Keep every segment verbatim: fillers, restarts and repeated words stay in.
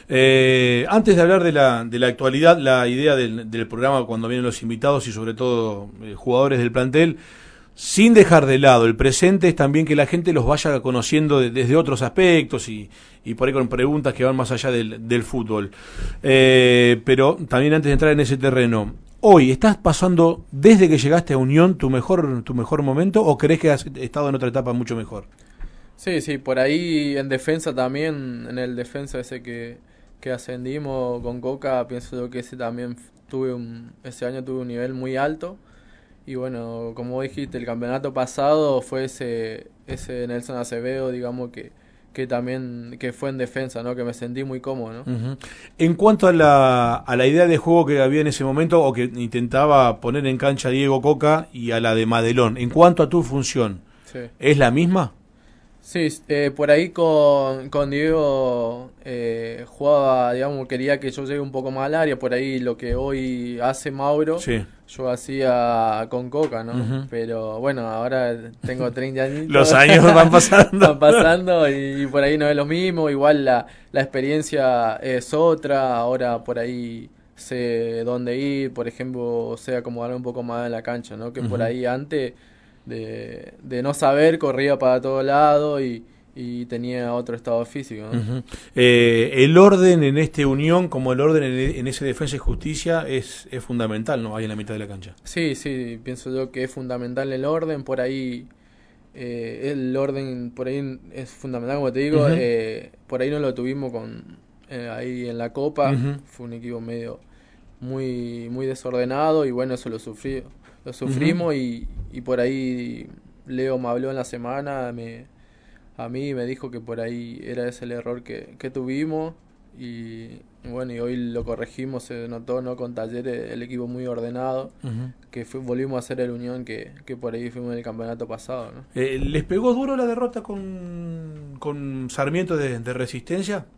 Eh, antes de hablar de la, de la actualidad, la idea del, del programa cuando vienen los invitados y sobre todo eh, jugadores del plantel, sin dejar de lado el presente, es también que la gente los vaya conociendo de, desde otros aspectos y, y por ahí con preguntas que van más allá del, del fútbol. Eh, pero también antes de entrar en ese terreno, hoy, ¿estás pasando desde que llegaste a Unión tu mejor, tu mejor momento o crees que has estado en otra etapa mucho mejor? Sí, sí, por ahí en defensa también, en el defensa ese que, que ascendimos con Coca, pienso yo que ese también tuve un, ese año tuve un nivel muy alto. Y bueno, como dijiste, el campeonato pasado fue ese, ese Nelson Acevedo, digamos, que, que también que fue en defensa, ¿no? Que me sentí muy cómodo, ¿no? Uh-huh. En cuanto a la, a la idea de juego que había en ese momento o que intentaba poner en cancha Diego Coca y a la de Madelón, en cuanto a tu función, Sí. ¿es la misma? Sí, eh, por ahí con, con Diego eh, jugaba, digamos, quería que yo llegue un poco más al área, por ahí lo que hoy hace Mauro, Sí. yo hacía con Coca, ¿no? Uh-huh. Pero bueno, ahora tengo treinta años. Los años van pasando. Van pasando y, y por ahí no es lo mismo, igual la, la experiencia es otra, ahora por ahí sé dónde ir, por ejemplo, sé acomodar un poco más en la cancha, ¿no? Que uh-huh. Por ahí antes... De, de no saber, corría para todos lados y, y tenía otro estado físico, ¿no? Uh-huh. eh, el orden en este Unión, como el orden en, en ese Defensa y Justicia, es, es fundamental, ¿no? Ahí en la mitad de la cancha. Sí, sí, pienso yo que es fundamental el orden, por ahí eh, el orden por ahí es fundamental, como te digo, uh-huh. eh, por ahí no lo tuvimos con eh, ahí en la Copa, uh-huh. Fue un equipo medio muy muy desordenado y bueno, eso lo sufrí lo sufrimos uh-huh. y, y por ahí Leo me habló en la semana, me, a mí me dijo que por ahí era ese el error que, que tuvimos y, y bueno, y hoy lo corregimos, se notó, ¿no? Con Talleres el equipo muy ordenado, uh-huh. que fue, volvimos a hacer el Unión que, que por ahí fuimos en el campeonato pasado, ¿no? Eh, ¿Les pegó duro la derrota con, con Sarmiento de, de Resistencia?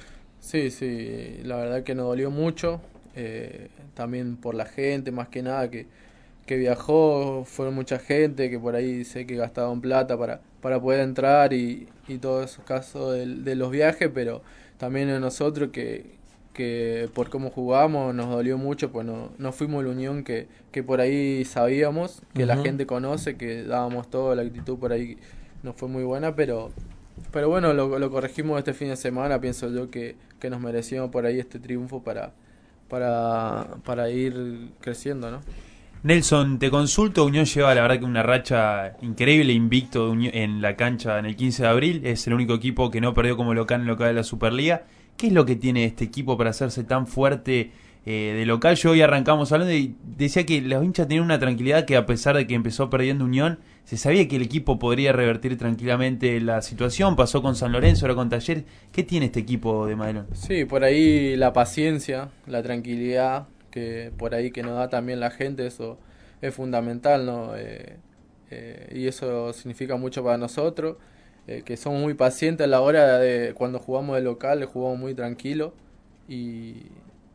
Sí, sí, la verdad que nos dolió mucho, eh, también por la gente, más que nada, que que viajó, fueron mucha gente que por ahí sé que gastaban plata para, para poder entrar y, y todos esos casos de, de los viajes, pero también a nosotros que, que por cómo jugamos nos dolió mucho, pues no, no fuimos la Unión que, que por ahí sabíamos, que uh-huh. La gente conoce, que dábamos todo, la actitud por ahí no fue muy buena, pero pero bueno, lo, lo corregimos este fin de semana, pienso yo que, que nos merecíamos por ahí este triunfo para, para, para ir creciendo, ¿no? Nelson, te consulto, Unión lleva la verdad que una racha increíble, invicto en la cancha en el quince de abril, es el único equipo que no perdió como local en local de la Superliga. ¿Qué es lo que tiene este equipo para hacerse tan fuerte eh, de local? Yo hoy arrancamos hablando y decía que los hinchas tenían una tranquilidad que a pesar de que empezó perdiendo Unión, se sabía que el equipo podría revertir tranquilamente la situación, pasó con San Lorenzo, ahora con Talleres. ¿Qué tiene este equipo de Madelón? Sí, por ahí la paciencia, la tranquilidad, que por ahí que nos da también la gente, eso es fundamental, ¿no? Eh, eh, y eso significa mucho para nosotros, eh, que somos muy pacientes a la hora de cuando jugamos de local, le jugamos muy tranquilo y,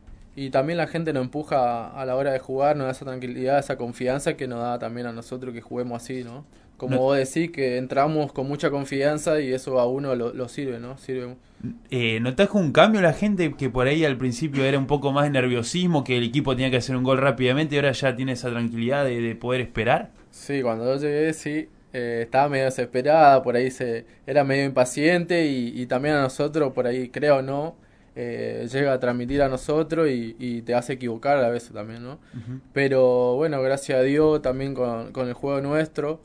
y también la gente nos empuja a la hora de jugar, nos da esa tranquilidad, esa confianza que nos da también a nosotros que juguemos así, ¿no? Como no. Vos decís, que entramos con mucha confianza y eso a uno lo, lo sirve, ¿no? Sirve. Eh, ¿Notás un cambio la gente que por ahí al principio era un poco más de nerviosismo, que el equipo tenía que hacer un gol rápidamente y ahora ya tiene esa tranquilidad de, de poder esperar? Sí, cuando yo llegué, sí, eh, estaba medio desesperada, por ahí se era medio impaciente y, y también a nosotros, por ahí creo, ¿no? Eh, llega a transmitir a nosotros y, y te hace equivocar a veces también, ¿no? Uh-huh. Pero bueno, gracias a Dios también con, con el juego nuestro,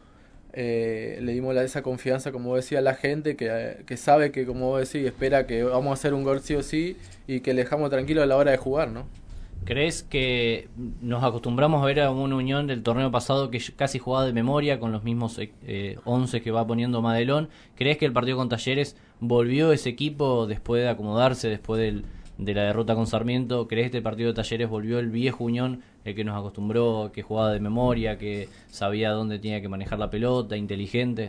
Eh, le dimos la, esa confianza, como decía la gente, que, que sabe que, como vos decís, espera que vamos a hacer un gol sí o sí y que le dejamos tranquilo a la hora de jugar, ¿no? ¿Crees que nos acostumbramos a ver a una Unión del torneo pasado que casi jugaba de memoria con los mismos eh, once que va poniendo Madelón? ¿Crees que el partido con Talleres volvió ese equipo después de acomodarse, después del, de la derrota con Sarmiento? ¿Crees que este partido de Talleres volvió el viejo Unión, el que nos acostumbró, que jugaba de memoria, que sabía dónde tenía que manejar la pelota, inteligente?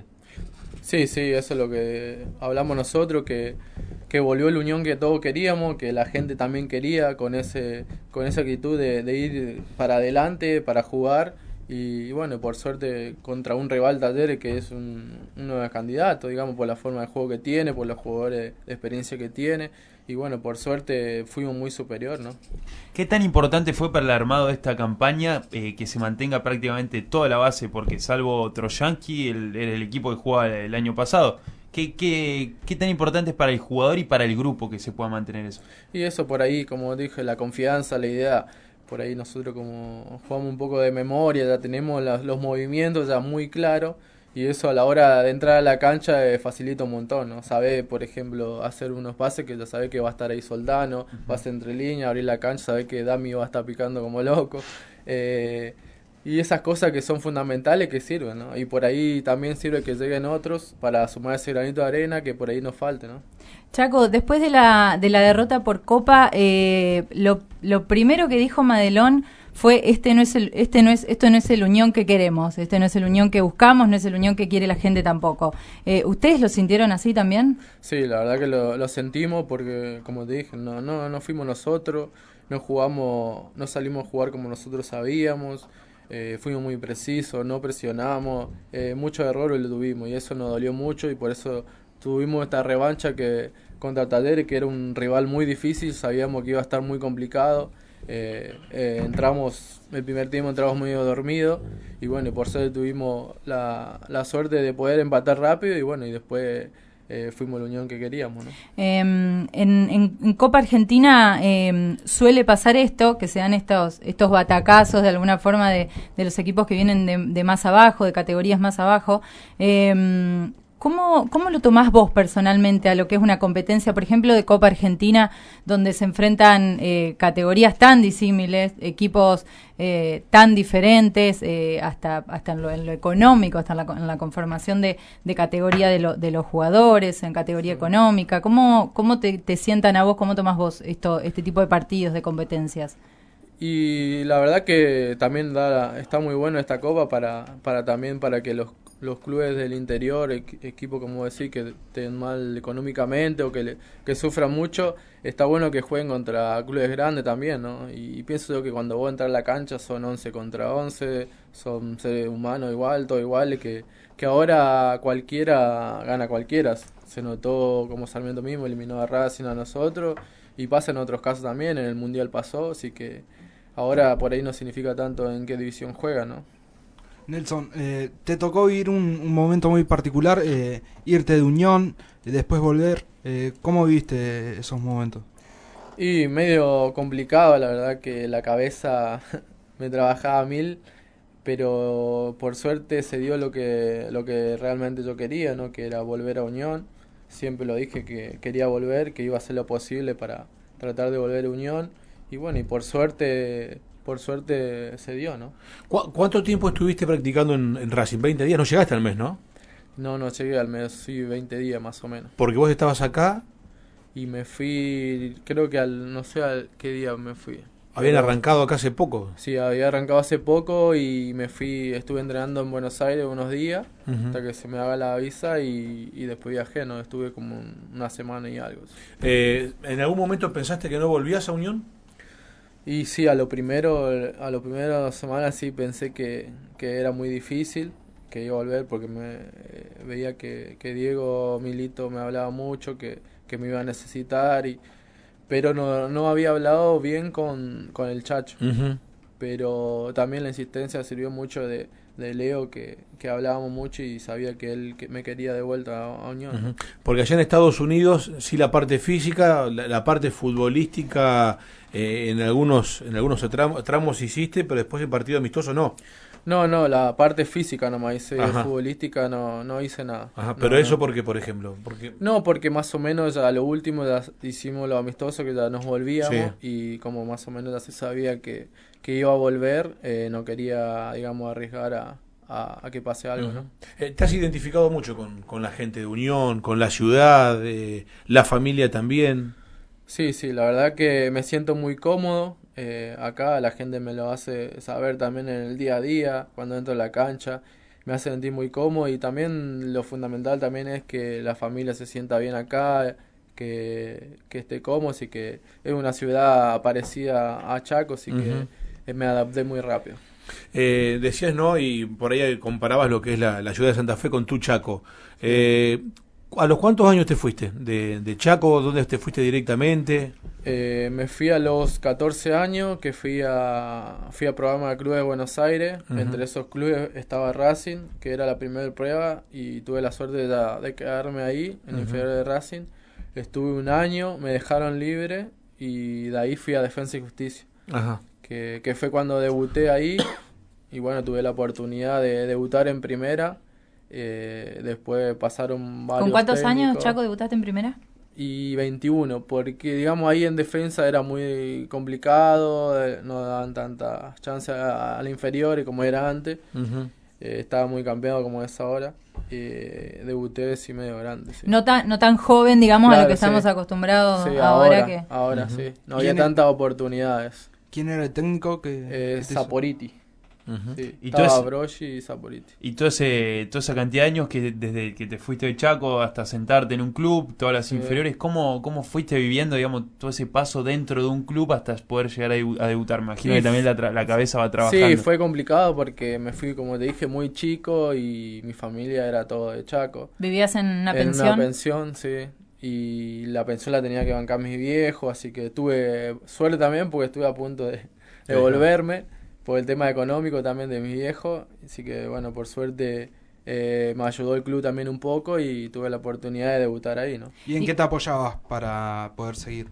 Sí, sí, eso es lo que hablamos nosotros, que, que volvió el Unión que todos queríamos, que la gente también quería, con ese con esa actitud de, de ir para adelante, para jugar Y bueno, por suerte contra un rival Talleres que es un, uno de los candidatos, digamos, por la forma de juego que tiene, por los jugadores de experiencia que tiene. Y bueno, por suerte fuimos muy superior, ¿no? ¿Qué tan importante fue para el armado de esta campaña eh, que se mantenga prácticamente toda la base? Porque salvo Troyanqui, el, era el equipo que jugaba el año pasado. ¿Qué, qué, ¿Qué tan importante es para el jugador y para el grupo que se pueda mantener eso? Y eso por ahí, como dije, la confianza, la idea, por ahí nosotros como jugamos un poco de memoria, ya tenemos la, los movimientos ya muy claros, y eso a la hora de entrar a la cancha eh, facilita un montón, ¿no? Sabe, por ejemplo, hacer unos pases que ya sabe que va a estar ahí Soldano, uh-huh. Pase entre líneas, abrir la cancha, sabe que Dami va a estar picando como loco. Eh, y esas cosas que son fundamentales que sirven, ¿no? Y por ahí también sirve que lleguen otros para sumar ese granito de arena que por ahí nos falte, ¿no? Chaco, después de la de la derrota por Copa, eh, lo, lo primero que dijo Madelón fue este no es el este no es esto no es el Unión que queremos, este no es el Unión que buscamos, no es el Unión que quiere la gente tampoco. Eh, ¿Ustedes lo sintieron así también? Sí, la verdad que lo, lo sentimos porque, como te dije, no no no fuimos nosotros, no jugamos, no salimos a jugar como nosotros sabíamos. Eh, fuimos muy precisos, no presionamos, eh, muchos errores lo tuvimos y eso nos dolió mucho y por eso tuvimos esta revancha que contra Talleres, que era un rival muy difícil, sabíamos que iba a estar muy complicado. Eh, eh, entramos, el primer tiempo entramos medio dormidos y bueno, y por suerte tuvimos la, la suerte de poder empatar rápido y bueno, y después eh, fuimos la Unión que queríamos, ¿no? Eh, en, en, en Copa Argentina eh, suele pasar esto, que se dan estos estos batacazos de alguna forma de, de los equipos que vienen de, de más abajo, de categorías más abajo. Eh, ¿Cómo, ¿Cómo lo tomás vos personalmente a lo que es una competencia, por ejemplo, de Copa Argentina, donde se enfrentan eh, categorías tan disímiles, equipos eh, tan diferentes, eh, hasta hasta en lo, en lo económico, hasta en la, en la conformación de, de categoría de, lo, de los jugadores, en categoría económica? ¿Cómo, cómo te, te sientan a vos, cómo tomás vos esto este tipo de partidos, de competencias? Y la verdad que también da, está muy bueno esta Copa para, para también para que los los clubes del interior, equipos como decir que estén mal económicamente o que, le, que sufran mucho, está bueno que jueguen contra clubes grandes también, ¿no? Y, y pienso yo que cuando vos entras a la cancha son once contra once, son seres humanos igual, todo igual, que, que ahora cualquiera gana cualquiera. Se notó como Sarmiento mismo eliminó a Racing a nosotros y pasa en otros casos también, en el Mundial pasó, así que ahora por ahí no significa tanto en qué división juega, ¿no? Nelson, eh, te tocó vivir un, un momento muy particular, eh, irte de Unión, y después volver. Eh, ¿Cómo viviste esos momentos? Y medio complicado, la verdad que la cabeza me trabajaba a mil, pero por suerte se dio lo que lo que realmente yo quería, ¿no? Que era volver a Unión. Siempre lo dije que quería volver, que iba a hacer lo posible para tratar de volver a Unión. Y bueno, y por suerte... por suerte se dio, ¿no? ¿Cu- ¿Cuánto tiempo estuviste practicando en, en Racing? veinte días, no llegaste al mes, ¿no? No, no llegué al mes, sí, veinte días más o menos. Porque vos estabas acá. Y me fui, creo que al, no sé a qué día me fui. Habían Pero, arrancado acá hace poco. Sí, había arrancado hace poco y me fui, estuve entrenando en Buenos Aires unos días, uh-huh. hasta que se me haga la visa y, y después viajé, ¿no? Estuve como un, una semana y algo. Eh, ¿En algún momento pensaste que no volvías a Unión? Y sí, a lo primero, a lo primero semanas sí pensé que, que era muy difícil, que iba a volver porque me eh, veía que, que Diego Milito me hablaba mucho, que, que me iba a necesitar, y pero no, no había hablado bien con, con el Chacho. Uh-huh. Pero también la insistencia sirvió mucho de, de Leo, que, que hablábamos mucho y sabía que él que me quería de vuelta a, a Unión. Uh-huh. Porque allá en Estados Unidos sí la parte física, la, la parte futbolística eh, en algunos en algunos tramos, tramos hiciste, pero después el partido amistoso no. No, no, la parte física nomás hice, Ajá. futbolística no no hice nada. Ajá, pero no, eso no. porque, por ejemplo, porque no, porque más o menos a lo último ya hicimos lo amistoso, que ya nos volvíamos, sí. Y como más o menos ya se sabía que, que iba a volver, eh, no quería, digamos, arriesgar a, a, a que pase algo, uh-huh. ¿no? Eh, ¿Te has identificado mucho con, con la gente de Unión, con la ciudad, eh, la familia también? Sí, sí, la verdad que me siento muy cómodo. Eh, acá la gente me lo hace saber también en el día a día, cuando entro a la cancha, me hace sentir muy cómodo, y también lo fundamental también es que la familia se sienta bien acá, que, que esté cómodo, y que es una ciudad parecida a Chaco, así uh-huh. que me adapté muy rápido. Eh, decías, ¿no? Y por ahí comparabas lo que es la, la ciudad de Santa Fe con tu Chaco. Eh, ¿A los cuántos años te fuiste? ¿De, de Chaco? ¿Dónde te fuiste directamente? Eh, me fui a los catorce años, que fui a fui a programa de clubes de Buenos Aires. Uh-huh. Entre esos clubes estaba Racing, que era la primera prueba, y tuve la suerte de, de quedarme ahí, en uh-huh. inferior de Racing. Estuve un año, me dejaron libre, y de ahí fui a Defensa y Justicia. Ajá. Que, que fue cuando debuté ahí, y bueno, tuve la oportunidad de debutar en primera. Eh, después pasaron varios ¿Con cuántos técnicos. años, Chaco, debutaste en primera? Y veintiuno, porque digamos ahí en defensa era muy complicado, eh, no daban tantas chances a, a la inferior y como era antes. Uh-huh. eh, estaba muy campeado como es ahora. Eh, debuté sí medio grande. Sí. No tan no tan joven, digamos, claro, a lo que sí. estamos acostumbrados sí, ahora, ahora que ahora uh-huh. sí, no había tantas oportunidades. ¿Quién era el técnico que, eh, que Saporiti. Uh-huh. Sí, y estaba todo ese, Brogi y Saporiti. Y todo ese, toda esa cantidad de años que desde que te fuiste de Chaco hasta sentarte en un club, todas las sí. inferiores, ¿cómo, ¿cómo fuiste viviendo, digamos, todo ese paso dentro de un club hasta poder llegar a, debu- a debutar? Me imagino sí. que también la, tra- la cabeza va trabajando. Sí, fue complicado porque me fui, como te dije, muy chico y mi familia era todo de Chaco. ¿Vivías en una en pensión? En una pensión, sí. Y la pensión la tenía que bancar mis viejos, así que tuve suerte también porque estuve a punto de, de volverme. Por el tema económico también de mi viejo, así que bueno, por suerte eh, me ayudó el club también un poco y tuve la oportunidad de debutar ahí, ¿no? ¿Y en qué te apoyabas para poder seguir?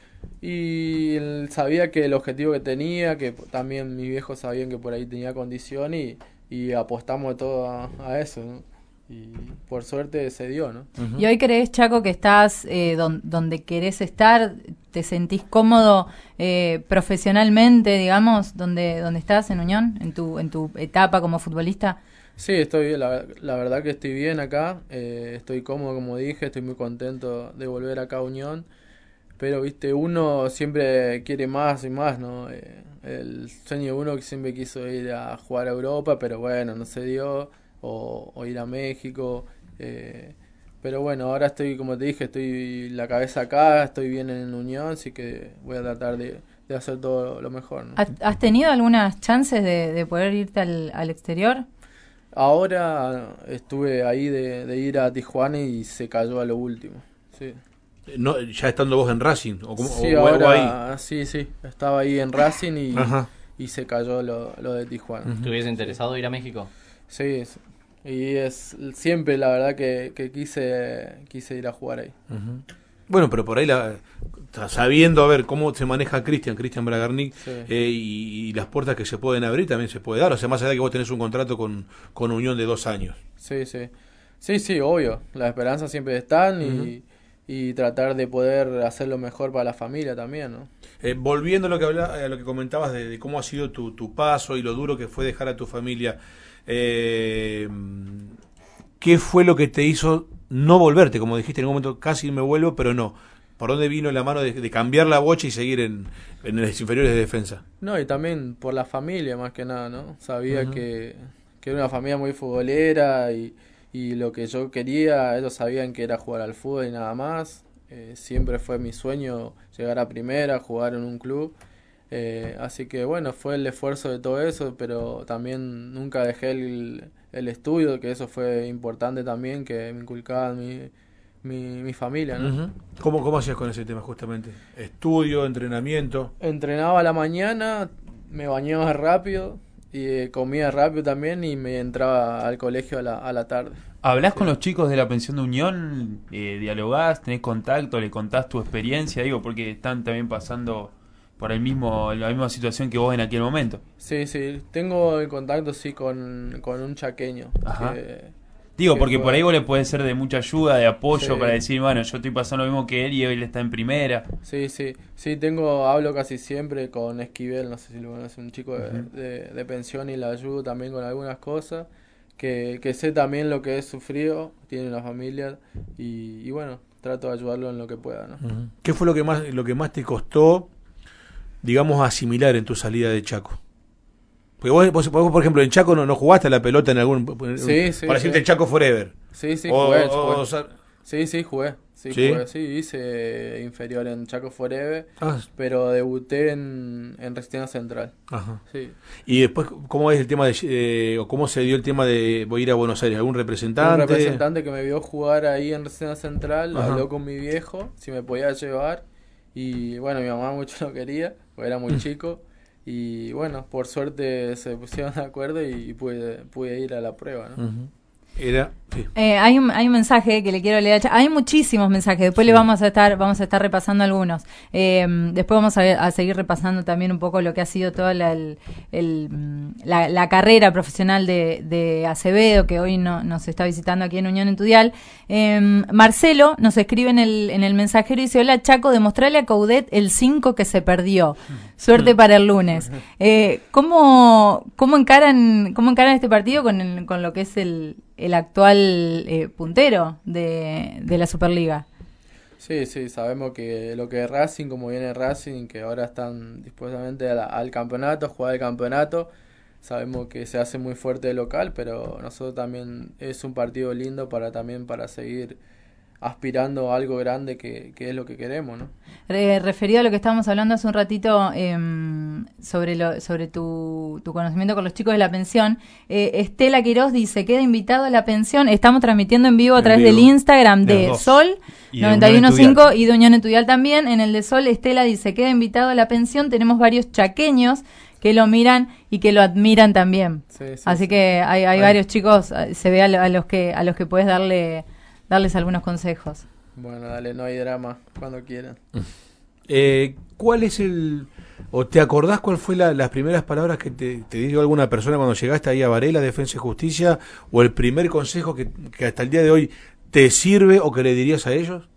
Y él sabía que el objetivo que tenía, que también mis viejos sabían que por ahí tenía condición y, y apostamos todo a, a eso, ¿no? Y por suerte se dio, ¿no? Uh-huh. ¿Y hoy crees, Chaco, que estás eh, don, donde querés estar? ¿Te sentís cómodo eh, profesionalmente, digamos, donde donde estás en Unión, en tu en tu etapa como futbolista? Sí, estoy bien, la, la verdad que estoy bien acá, eh, estoy cómodo, como dije, estoy muy contento de volver acá a Unión, pero, viste, uno siempre quiere más y más, ¿no? Eh, el sueño de uno que siempre quiso ir a jugar a Europa, pero bueno, no se dio. O, o ir a México, eh, pero bueno, ahora estoy, como te dije, estoy la cabeza acá, estoy bien en Unión, así que voy a tratar de, de hacer todo lo mejor, ¿no? ¿Has tenido algunas chances de, de poder irte al, al exterior? Ahora estuve ahí de, de ir a Tijuana y se cayó a lo último, sí. No, ya estando vos en Racing o, como, sí, o ahora, ahí. sí, sí, estaba ahí en Racing y, Ajá. y se cayó lo, lo de Tijuana. Uh-huh. ¿Te hubiese interesado ir a México? Sí, sí. Y es siempre la verdad que, que quise quise ir a jugar ahí. Uh-huh. Bueno, pero por ahí la, sabiendo a ver cómo se maneja Cristian, Cristian Bragarnik, sí. eh, y, y las puertas que se pueden abrir también se puede dar. O sea, más allá de que vos tenés un contrato con, con Unión de dos años. Sí, sí. Sí, sí, obvio. Las esperanzas siempre están y, uh-huh. y tratar de poder hacer lo mejor para la familia también, ¿no? Eh, volviendo a lo que habla, a lo que comentabas de, de cómo ha sido tu, tu paso y lo duro que fue dejar a tu familia. Eh, ¿Qué fue lo que te hizo no volverte? Como dijiste en un momento, casi me vuelvo, pero no. ¿Por dónde vino la mano de, de cambiar la bocha y seguir en, en las inferiores de defensa? No, y también por la familia más que nada, ¿no? Sabía uh-huh. que, que era una familia muy futbolera y, y lo que yo quería, ellos sabían que era jugar al fútbol y nada más. Eh, siempre fue mi sueño llegar a primera, jugar en un club. Eh, así que bueno, fue el esfuerzo de todo eso, pero también nunca dejé el, el estudio, que eso fue importante también, que me inculcaba mi, mi, mi familia, ¿no? Uh-huh. ¿Cómo, ¿Cómo hacías con ese tema justamente? ¿Estudio, entrenamiento? Entrenaba a la mañana, me bañaba rápido y eh, comía rápido también y me entraba al colegio a la, a la tarde. ¿Hablás sí. con los chicos de la pensión de Unión? Eh, ¿Dialogás? ¿Tenés contacto? ¿Le contás tu experiencia? Digo, porque están también pasando por el mismo la misma situación que vos en aquel momento. Sí, sí, tengo el contacto sí con, con un chaqueño. Ajá. Que, Digo, que porque fue... por ahí vos le puede ser de mucha ayuda, de apoyo, sí. para decir, bueno, yo estoy pasando lo mismo que él y él está en primera. Sí, sí, sí, tengo, hablo casi siempre con Esquivel, no sé si lo conoces, un chico de, uh-huh. de, de pensión y le ayudo también con algunas cosas, que, que sé también lo que es sufrido, tiene una familia y, y bueno, trato de ayudarlo en lo que pueda, ¿no? Uh-huh. ¿Qué fue lo que más lo que más te costó, digamos, asimilar en tu salida de Chaco? Porque vos, vos, vos por ejemplo, en Chaco no, no jugaste a la pelota en algún... Sí, sí, para sí. decirte Chaco Forever. Sí, sí, o, jugué. o, jugué. O sea, sí, sí, jugué. sí, ¿Sí? jugué, sí, hice inferior en Chaco Forever, Ah, pero debuté en, en Resistencia Central. ajá. Sí. Y después, ¿cómo es el tema de, eh, o cómo se dio el tema de voy a ir a Buenos Aires? ¿Algún representante? Un representante que me vio jugar ahí en Resistencia Central, Ajá. habló con mi viejo si me podía llevar. Y bueno, mi mamá mucho no quería, porque era muy chico. Y bueno, por suerte se pusieron de acuerdo y pude, pude ir a la prueba, ¿no? Ujú. Era, sí. Eh, hay, un, hay un mensaje que le quiero leer. a Cha- Hay muchísimos mensajes. Después Sí. le vamos a estar vamos a estar repasando algunos. Eh, después vamos a, ver- a seguir repasando también un poco lo que ha sido toda la, el, el, mm, la, la carrera profesional de, de Acevedo, que hoy no, nos está visitando aquí en Unión Entudial. Eh, Marcelo nos escribe en el, en el mensajero y dice: hola Chaco, demostrale a Coudet el cinco que se perdió. Suerte para el lunes. Eh, ¿cómo, cómo, encaran, ¿Cómo encaran este partido con, el, con lo que es el, el actual eh, puntero de, de la Superliga? Sí, sí, sabemos que lo que es Racing, como viene Racing, que ahora están dispuestamente a la- al campeonato, a jugar el campeonato, sabemos que se hace muy fuerte de local, pero nosotros también es un partido lindo para también para seguir aspirando a algo grande que, que es lo que queremos, ¿no? Re- referido a lo que estábamos hablando hace un ratito em, sobre lo, sobre tu, tu conocimiento con los chicos de la pensión, eh, Estela Queiroz dice: queda invitado a la pensión. Estamos transmitiendo en vivo a En través vivo. del Instagram De de los dos. Sol Y de noventa y uno punto Unión cinco Estudiantil. y de Unión Estudial también. En el de Sol, Estela dice: queda invitado a la pensión. Tenemos varios chaqueños que lo miran y que lo admiran también. Sí, sí, Así sí. que hay, hay Bueno. varios chicos, eh, se ve a, lo- a los que a los que puedes darle darles algunos consejos. Bueno, dale, no hay drama, cuando quieran. Eh, ¿Cuál es el, o te acordás cuál fue la- las primeras palabras que te, te dio alguna persona cuando llegaste ahí a Varela, Defensa y Justicia, o el primer consejo que, que hasta el día de hoy te sirve o que le dirías a ellos?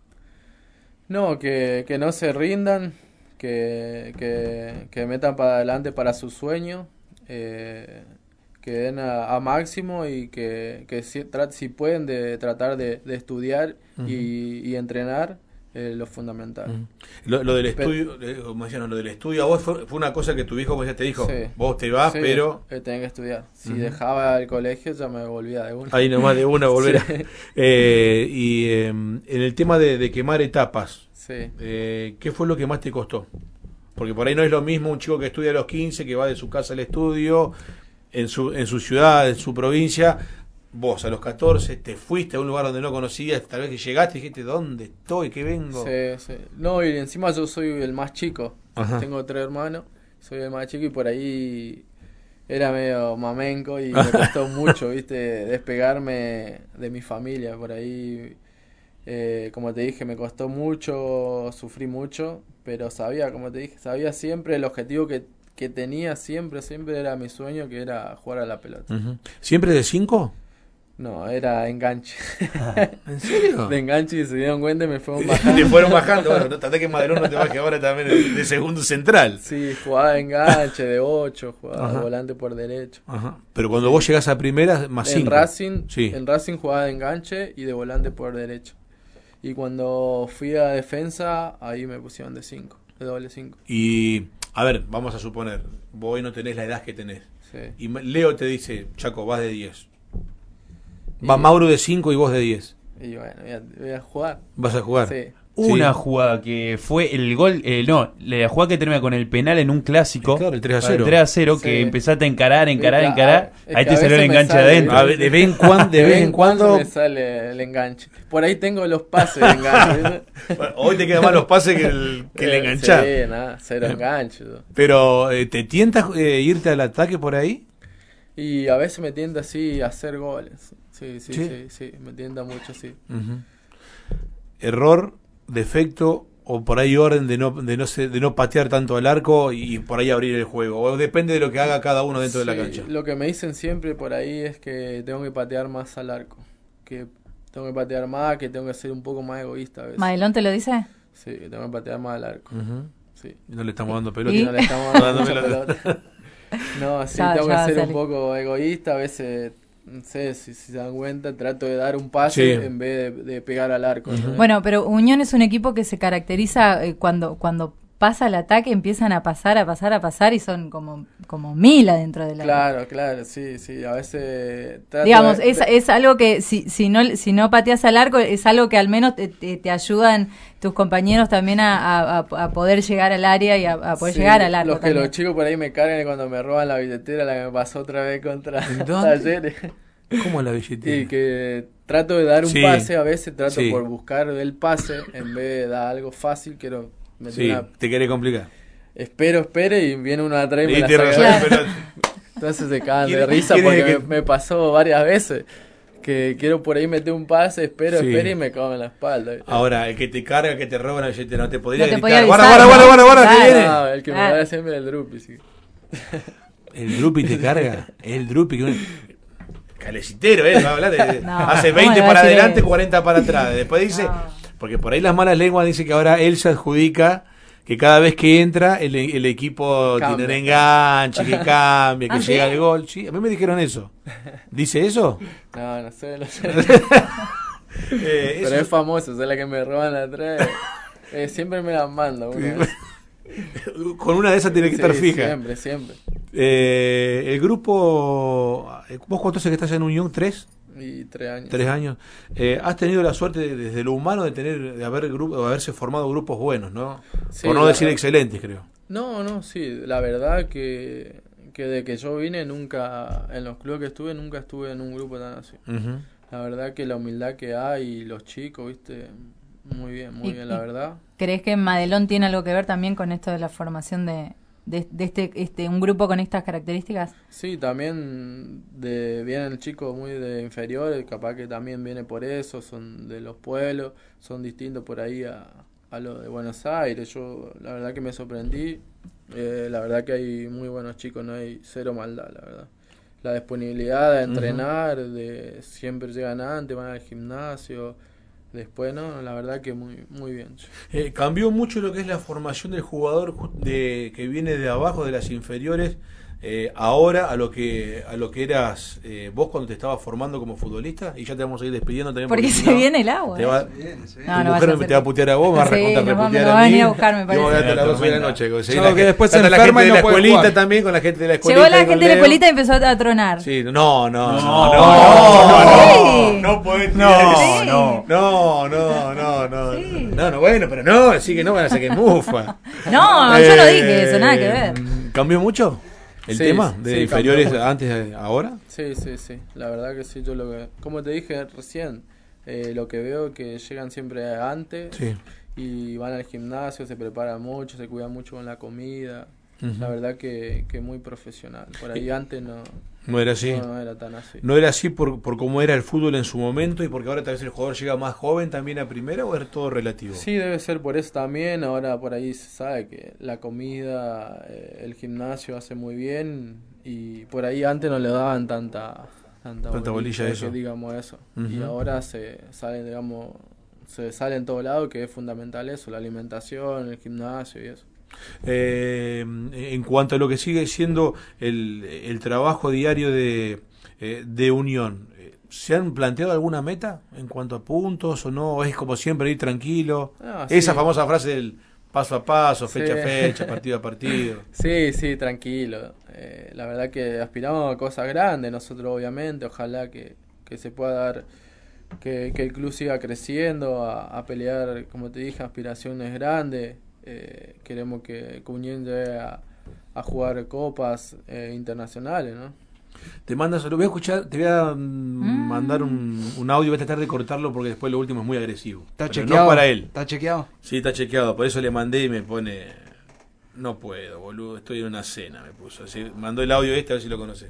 No, que, que no se rindan, que, que, que metan para adelante para su sueño, eh, que den a, a máximo y que, que si, tra- si pueden de tratar de, de estudiar y, y entrenar, eh, lo fundamental. Mm. Lo, lo del Pero- estudio, eh, como decían, no, lo del estudio a vos fue, fue una cosa que tu hijo pues, ya te dijo, Sí. vos te vas, Sí, pero eh, tenía que estudiar. Si Ujú. dejaba el colegio ya me volvía de una. ahí nomás de una volver Sí. a... Eh, y eh, en el tema de, de quemar etapas, Sí. eh, ¿qué fue lo que más te costó? Porque por ahí no es lo mismo un chico que estudia a los quince, que va de su casa al estudio, en su, en su ciudad, en su provincia. Vos a los catorce te fuiste a un lugar donde no conocías, tal vez que llegaste y dijiste, ¿dónde estoy? ¿Qué vengo? Sí, sí. No, y encima yo soy el más chico. Ajá. Tengo tres hermanos, soy el más chico y por ahí era medio mamenco y me costó mucho, viste, despegarme de mi familia. Por ahí, eh, como te dije, me costó mucho, sufrí mucho, pero sabía, como te dije, sabía siempre el objetivo que, que tenía, siempre, siempre era mi sueño, que era jugar a la pelota. Ujú. ¿Siempre de cinco? No, era enganche. ¿En serio? De enganche y se dieron cuenta y me fueron bajando. Te fueron bajando. Bueno, no, traté que Madelón no te baje ahora también de, de segundo central. Sí, jugaba de enganche, de ocho, jugaba Ajá. de volante por derecho. Ajá. Pero cuando vos llegás a primera, más En cinco. Racing, Sí. en Racing jugaba de enganche y de volante por derecho. Y cuando fui a defensa, ahí me pusieron de cinco, de doble cinco. Y, a ver, vamos a suponer, vos hoy no tenés la edad que tenés. Sí. Y Leo te dice, Chaco, vas de diez. Va Y- Mauro de cinco y vos de diez. Y bueno, voy a, voy a jugar. ¿Vas a jugar? Sí. Una Sí. jugada que fue el gol, eh, no, la jugada que termina con el penal en un clásico. Sí, claro, el tres a cero. El tres a cero, Sí. que empezaste a encarar, encarar, Sí, encarar. ah, es Ahí que te a salió el veces me enganche sale- adentro. A ver, de vez en cuando, de vez en cuando. me sale el enganche. Por ahí tengo los pases de enganche. Bueno, hoy te quedan más los pases que el, que el Eh, enganchar. Sí, nada, cero enganche. yo. Pero, eh, ¿te tientas eh, irte al ataque por ahí? Y a veces me tienta así a hacer goles. Sí, sí, ¿Sí? sí, sí, me tienta mucho, sí. Ujú. Error, defecto o por ahí orden de no de no se- de no patear tanto al arco y por ahí abrir el juego, o depende de lo que haga cada uno dentro de la Sí, cancha. Lo que me dicen siempre por ahí es que tengo que patear más al arco. Que tengo que patear más, que tengo que ser un poco más egoísta a veces. ¿Madelón te lo dice? Sí, que tengo que patear más al arco. Ujú. Sí. No le estamos dando pelota. ¿Y? No le estamos dando Dando mucha pelota. pelota. No, sí, Ya, tengo ya va que a ser un salir. poco egoísta. A veces, no sé si, si se dan cuenta, trato de dar un pase Sí. en vez de, de pegar al arco. ¿entendés? Bueno, pero Unión es un equipo que se caracteriza eh, cuando cuando pasa el ataque, empiezan a pasar, a pasar, a pasar y son como, como mil adentro del área. Claro, claro, sí, sí, a veces... trato Digamos, de- es, es algo que si, si no si no pateas al arco, es algo que al menos te, te, te ayudan tus compañeros también a, a, a poder llegar al área y a, a poder sí, llegar al arco Los que también. los chicos por ahí me cargan cuando me roban la billetera, la que me pasó otra vez contra ¿En dónde? Talleres. ¿Cómo la billetera? Y que trato de dar un Sí. pase, a veces trato Sí. por buscar el pase, en vez de dar algo fácil, quiero meter Sí, una... te querés complicar. Espero, espere y viene uno atrás y me Y la te saca. regaló el pelote. Entonces se cagan de ¿Quién- risa quién es porque que- me, me pasó varias veces que quiero por ahí meter un pase, espero, Sí. espero y me cago en la espalda. ¿viste? Ahora, el que te carga, que te roba la billetera, no te podría No te gritar. podía Guarda, avisar, guarda, ¿no? guarda, guarda, guarda, que Claro. viene. No, el que me Ah. da siempre es el Drupi, sí. El Drupi te carga. El Drupi. Que... Calecitero, ¿eh? Va a hablar de- No, hace ¿cómo veinte le va para a decir adelante, eso? cuarenta para atrás. Después dice. No. Porque por ahí las malas lenguas dicen que ahora él se adjudica que cada vez que entra el, el equipo Cambia. tiene un enganche, que cambia, que ¿Ah, llega sí? el gol. Sí, a mí me dijeron eso. ¿Dice eso? No, no sé, no sé. Eh, Pero eso- es famoso, es la que me roban atrás. Eh, siempre me la manda. Una. Con una de esas tiene que Sí, estar fija. Siempre, siempre. Eh, el grupo. ¿Vos cuántos años que estás en Unión? ¿Tres? Y tres años. Tres años. Eh, has tenido la suerte de- desde lo humano de tener, de haber grupo, de haberse formado grupos buenos, ¿no? Sí, Por no la decir verdad. excelentes, creo. No, no, sí, la verdad que, que de que yo vine nunca, en los clubes que estuve, nunca estuve en un grupo tan así. Ujú. La verdad que la humildad que hay y los chicos, viste, muy bien, muy Y- bien, la y- verdad. ¿Crees que Madelón tiene algo que ver también con esto de la formación de, de, de este, este un grupo con estas características? Sí, también de, vienen chicos muy de inferiores, capaz que también viene por eso, son de los pueblos, son distintos por ahí a, a los de Buenos Aires. Yo la verdad que me sorprendí, eh, la verdad que hay muy buenos chicos, no hay cero maldad, la verdad. La disponibilidad de entrenar, de siempre llegan antes, van al gimnasio, después no, la verdad que muy muy bien. Eh, cambió mucho lo que es la formación del jugador ju- de, que viene de abajo, de las inferiores, eh, ahora a lo que a lo que eras eh, vos cuando te estabas formando como futbolista. Y ya te vamos a ir despidiendo también. Porque si se no, viene el agua. te ¿eh? va- Bien, sí. No, tu no mujer vaya a me ser te va a que- putear a vos, me va a Sí, recontra nos va- reputear nos a va a mí. venir a buscar, me Y vos parece. vas a estar La la dos de la tormenta. noche. conseguí Claro, la que gente- después se está la enferma gente y de no la puede escuelita jugar. también, con la gente de la escuelita. Llegó la y con gente de la Leo. escuelita y empezó a tronar. Sí, no, no, no, No, no, no, Sí. no podés No, tirar eso. Sí. no. No, no, no, no. Sí. No, no, bueno, pero no, así que no van a sacar mufa. No, yo no Eh, dije eso, nada que ver. ¿Cambió mucho el Sí, tema? ¿De sí, inferiores cambió. antes a ahora? Sí, sí, sí, la verdad que sí, yo lo que, como te dije recién, eh, lo que veo que llegan siempre antes Sí. y van al gimnasio, se preparan mucho, se cuidan mucho con la comida, Ujú. la verdad que, que muy profesional, por ahí antes no, No era así. no, no era tan así. ¿No era así por, por cómo era el fútbol en su momento y porque ahora tal vez el jugador llega más joven también a primera o es todo relativo? Sí, debe ser por eso también, ahora por ahí se sabe que la comida, eh, el gimnasio hace muy bien y por ahí antes no le daban tanta tanta, Tanta bolilla a que eso. digamos eso. Ujú. Y ahora se sale, digamos, se sale en todo lado que es fundamental eso, la alimentación, el gimnasio y eso. Eh, en cuanto a lo que sigue siendo el, el trabajo diario de, eh, de Unión, eh, ¿se han planteado alguna meta en cuanto a puntos o no? ¿O es como siempre ir tranquilo? Ah, Esa sí. famosa frase del paso a paso, fecha Sí. a fecha, partido a partido. Sí, sí, tranquilo. Eh, la verdad que aspiramos a cosas grandes, nosotros obviamente, ojalá que, que se pueda dar, que, que el club siga creciendo, a, a pelear, como te dije, aspiraciones grandes. Eh, queremos que Unión llegue a, a jugar copas eh, internacionales, ¿no? Te mandas, lo voy a escuchar, te voy a mm, mandar un, un audio, voy a tratar de cortarlo porque después lo último es muy agresivo. ¿Está Pero chequeado? no para él. ¿Está chequeado? Sí, está chequeado, por eso le mandé y me pone... No puedo, boludo, estoy en una cena, me puso. Así, mandó el audio este, a ver si lo conoce.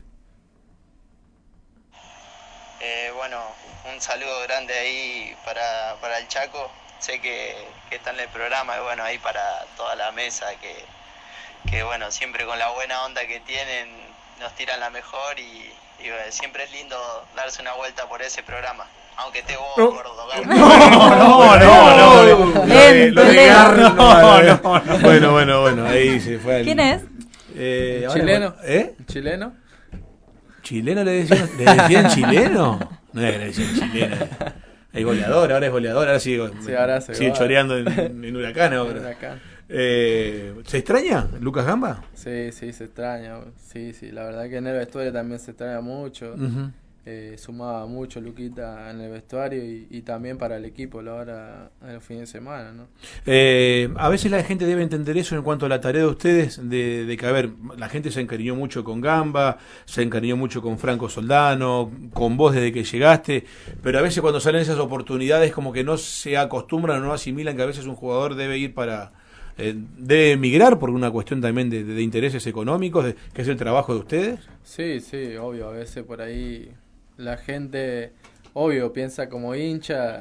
Eh, bueno, un saludo grande ahí para, para el Chaco. Sé que, que está en el programa y bueno, ahí para toda la mesa que, que bueno, siempre con la buena onda que tienen nos tiran la mejor y, y bueno, siempre es lindo darse una vuelta por ese programa. Aunque esté vos, No. gordo, Garro. No, no, no. Lento, Lo de lento. Garro, No, no, no. Bueno, bueno, bueno, ahí se fue. al- ¿Quién es? Eh, ¿El ahora- chileno? ¿Eh? ¿Chileno? ¿Chileno le decían? ¿Le decían chileno? No es que le decían chileno. Es goleador, ahora es goleador, ahora sigue, Sí, ahora se sigue va. choreando en, en Huracán ahora. Acá. Eh, ¿Se extraña Lucas Gamba? Sí, sí, se extraña. Sí, sí, la verdad que en el vestuario también se extraña mucho. Uh-huh. Eh, sumaba mucho Luquita en el vestuario y, y también para el equipo la hora en los fines de semana, ¿no? Eh, a veces la gente debe entender eso en cuanto a la tarea de ustedes, de, de que, a ver, la gente se encariñó mucho con Gamba, se encariñó mucho con Franco Soldano, con vos desde que llegaste, pero a veces cuando salen esas oportunidades como que no se acostumbran o no asimilan que a veces un jugador debe ir para... Eh, debe emigrar por una cuestión también de, de, de intereses económicos, de, que es el trabajo de ustedes. Sí, sí, obvio, a veces por ahí la gente, obvio, piensa como hincha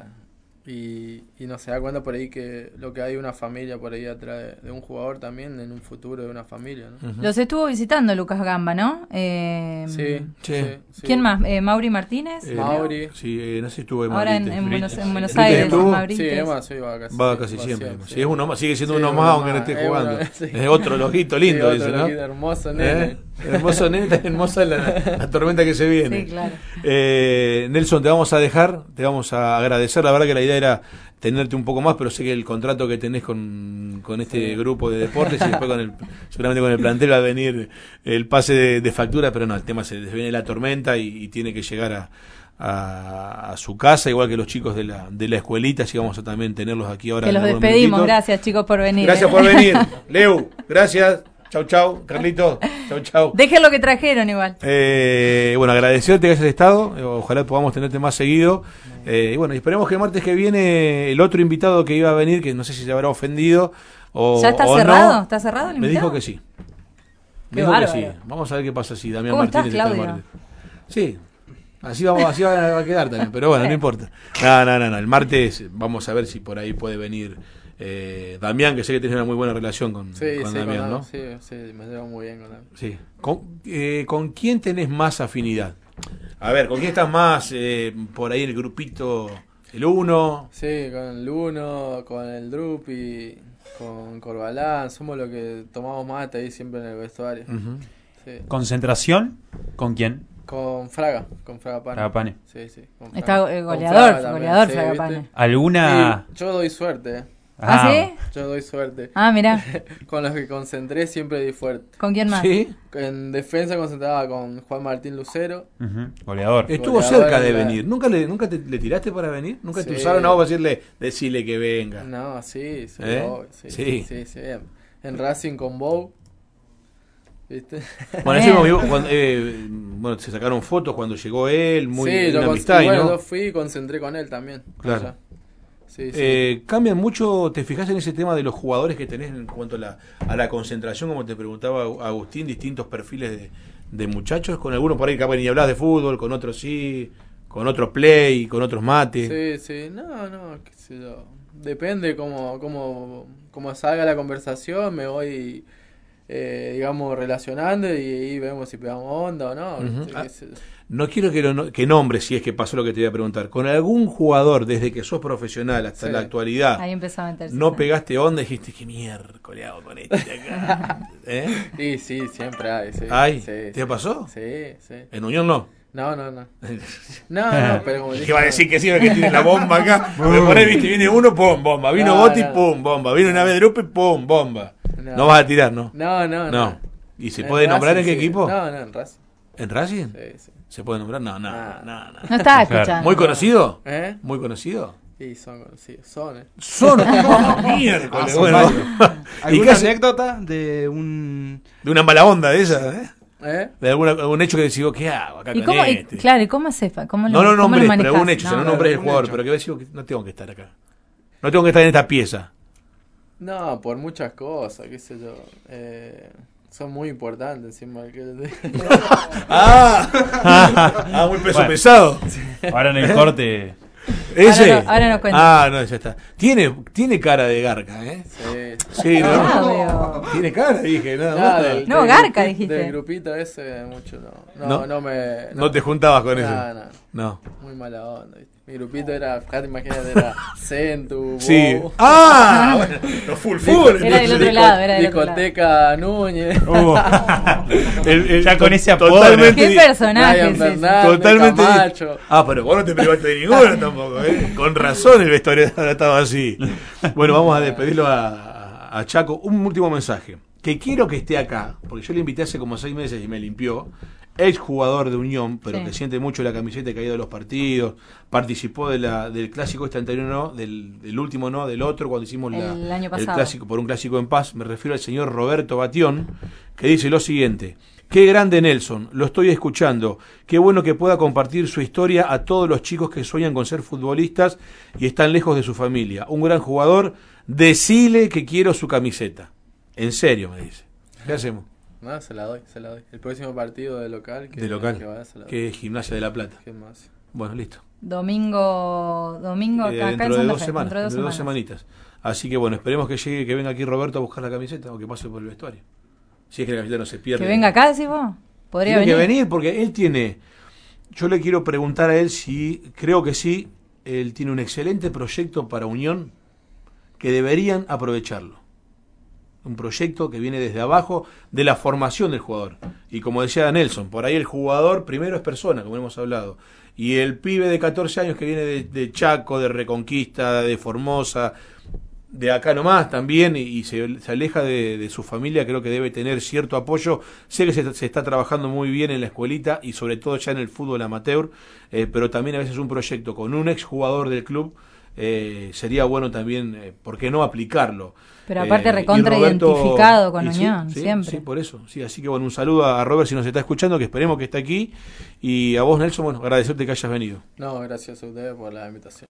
y, y no se da cuenta por ahí que lo que hay una familia por ahí atrás de, de un jugador también, en un futuro de una familia, ¿no? Uh-huh. Los estuvo visitando Lucas Gamba, ¿no? Eh, sí, sí, sí. ¿Quién más? Eh, ¿Mauri Martínez? Eh, Mauri. Sí, eh, no sé si estuvo en Ahora en, en Buenos, en Buenos Aires, Mauri. Sí, Emma, sí, va casi, va casi va siempre. siempre. Sí, es uno más, sigue siendo sí, uno más aunque no esté jugando. Uno, sí. Es otro lojito lindo, sí, otro ese, lojito, ¿no? hermoso nene. ¿Eh? Hermoso nene, hermosa la, la tormenta que se viene. Sí, claro. Eh, Nelson, te vamos a dejar, te vamos a agradecer. La verdad que la idea era tenerte un poco más, pero sé que el contrato que tenés con, con este sí. grupo de deportes y después con el, seguramente con el plantel va a venir el pase de, de factura, pero no, el tema se les viene la tormenta y, y tiene que llegar a, a, a su casa, igual que los chicos de la, de la escuelita, así vamos a también tenerlos aquí ahora. Que los despedimos, gracias chicos por venir. Gracias ¿eh? por venir, Leu, gracias. Chau, chau, Carlito. Chau, chau. Dejen lo que trajeron igual. Eh, bueno, agradecerte que hayas estado. Ojalá podamos tenerte más seguido. Eh, y bueno, esperemos que el martes que viene el otro invitado que iba a venir, que no sé si se habrá ofendido o ¿Ya está o cerrado? No, ¿Está cerrado el me invitado? dijo que sí. Me Qué dijo bárbaro. que sí. Vamos a ver qué pasa si Damián ¿Cómo Martínez estás, está el Claudio? martes. Sí. Así vamos, así va a quedar también, pero bueno, no importa. No, no, no, no. El martes vamos a ver si por ahí puede venir eh, Damián, que sé que tiene una muy buena relación con, sí, con sí, Damián, con ¿no? Sí, sí, me llevo muy bien con él. Sí. ¿Con, eh, ¿Con quién tenés más afinidad? A ver, ¿con quién estás más eh, por ahí el grupito, el uno? Sí, con el uno, con el Drupi, con Corbalán, somos los que tomamos mate ahí siempre en el vestuario. Uh-huh. Sí. ¿Concentración? ¿Con quién? Con Fraga, con Fraga Pane. Fraga Pane. Sí, sí. Con Está eh, Con goleador, Fraga goleador sí, Fraga ¿viste? Pane. ¿Alguna...? Y yo doy suerte, eh. ¿Ah, sí? Yo doy suerte. Ah, mirá. Con los que concentré siempre di fuerte. ¿Con quién más? Sí. En defensa concentraba con Juan Martín Lucero. Uh-huh. Goleador. Estuvo Goleador cerca de la... venir. ¿Nunca le nunca te, le tiraste para venir? ¿Nunca Sí. te usaron a vos para decirle, decirle que venga? No, sí, sí, ¿Eh? obvio, sí, Sí. sí, sí, sí. En Racing con Bow, ¿viste? Bueno, eso mismo, cuando, eh, bueno, se sacaron fotos cuando llegó él, muy sí, una yo, con- amistad, bueno, ¿no? yo fui y concentré con él también. Claro. allá. Sí, sí. Eh, ¿Cambian mucho, te fijas en ese tema de los jugadores que tenés en cuanto a la, a la concentración, como te preguntaba Agustín, distintos perfiles de, de muchachos? Con algunos por ahí capaz ni hablas de fútbol, con otros sí, con otros play, con otros mate. Sí, sí, no, no, qué sé yo. Depende cómo, cómo, cómo salga la conversación, me voy, eh, digamos, relacionando y ahí vemos si pegamos onda o no. Ujú. ¿viste? Ah, Qué sé yo. No quiero que, lo, que nombres, si es que pasó lo que te voy a preguntar. ¿Con algún jugador, desde que sos profesional hasta Sí. la actualidad, Ahí empezó a meterse. no pegaste onda y dijiste, qué miércoles hago con este acá? ¿Eh? Sí, sí, siempre hay. Sí, ¿Ay? sí, ¿Te sí. pasó? Sí, sí. En Unión no. No, no, no. No, no, pero como ¿Qué va a decir que sí, que tiene la bomba acá? Porque por ahí, viste, viene uno, pum, bomba. Vino No, Gotti, no. pum, bomba. Vino una vez Drupe, pum, bomba. No. No. vas a tirar, ¿no? No, no, No. no. ¿Y se En puede nombrar en Racing, qué sí. equipo? No, no, en Racing. ¿En Racing? Sí, sí. ¿Se puede nombrar? No, no, Ah. no, no. No estaba Claro. escuchando. ¿Muy conocido? ¿Eh? ¿Muy conocido? Sí, son conocidos. Son, ¿eh? Son oh, miércoles, Ah, son bueno. varios. ¿Y ¿Alguna qué hace? anécdota de un... De una mala onda de esa, ¿eh? ¿Eh? De alguna, algún hecho que decís, vos, ¿qué hago acá ¿Y con cómo, y- este? claro, ¿y cómo se fa- cómo lo, No lo cómo nombres, pero manejás? algún hecho, o sea, no No, nombres el un jugador, hecho. pero que decís, no tengo que estar acá. No tengo que estar en esta pieza. No, por muchas cosas, qué sé yo. Eh, son muy importantes encima. Que... Ah, ah, muy peso Bueno. pesado. Ahora en el corte... Ese. Ahora no- ahora no cuenta. Ah, no, ya está. Tiene, tiene cara de garca, ¿eh? sí. Sí, ¿no? Ah, veo. Tiene cara, dije, nada No, más. del- No, del Garca, grupi- dijiste. Del grupito ese, mucho no. No, No. no, me. No te juntabas con no, eso. No, No. muy mala onda, ¿viste? Mi grupito era, fíjate, imagínate, era Centu, Sí. Bow, Ah, bueno, los full full. Era del otro lado, era del otro lado. Discoteca Núñez, Uh, El- el- ya con ese apodo. totalmente ¿Qué di- personaje Ryan es ese? Fernández, Totalmente. di- Camacho. Ah, pero vos no te privaste de ninguno tampoco, ¿eh? Con razón el vestuario ahora estaba así. Bueno, vamos a despedirlo a, a, a Chaco. Un último mensaje, que quiero que esté acá, porque yo le invité hace como seis meses y me limpió. Ex jugador de Unión, pero sí. que siente mucho la camiseta, que ha ido a los partidos, participó de la, del clásico este anterior, no, del, del último no, del otro, cuando hicimos la, el, año el clásico, por un clásico en paz. Me refiero al señor Roberto Batión, que dice lo siguiente: qué grande Nelson, lo estoy escuchando, qué bueno que pueda compartir su historia a todos los chicos que sueñan con ser futbolistas y están lejos de su familia. Un gran jugador, decile que quiero su camiseta. En serio, me dice. ¿Qué hacemos? No, se la doy, se la doy. El próximo partido de local que, de local, que, vaya, se la doy. que es Gimnasia de La Plata. ¿Qué más? Bueno, listo. Domingo, domingo eh, acá dentro en de Santa dos Fe, semanas, dentro de dos, dentro de dos semanas. semanitas. Así que bueno, esperemos que llegue, que venga aquí Roberto a buscar la camiseta o que pase por el vestuario. Si es que la camiseta no se pierde. Que venga acá, decís vos. Podría tiene venir. que venir porque él tiene. Yo le quiero preguntar a él si, creo que sí, él tiene un excelente proyecto para Unión que deberían aprovecharlo. Un proyecto que viene desde abajo de la formación del jugador. Y como decía Nelson, por ahí el jugador primero es persona, como hemos hablado. Y el pibe de catorce años que viene de, de Chaco, de Reconquista, de Formosa, de acá nomás también, y, y se, se aleja de, de su familia, creo que debe tener cierto apoyo. Sé que se, se está trabajando muy bien en la escuelita y sobre todo ya en el fútbol amateur, eh, pero también a veces un proyecto con un exjugador del club eh, sería bueno también, eh, ¿por qué no aplicarlo? Pero aparte eh, recontra Roberto, identificado con sí, Unión, sí, siempre. Sí, por eso. Sí, así que bueno, un saludo a Robert si nos está escuchando, que esperemos que esté aquí. Y a vos, Nelson, bueno, agradecerte que hayas venido. No, gracias a ustedes por la invitación.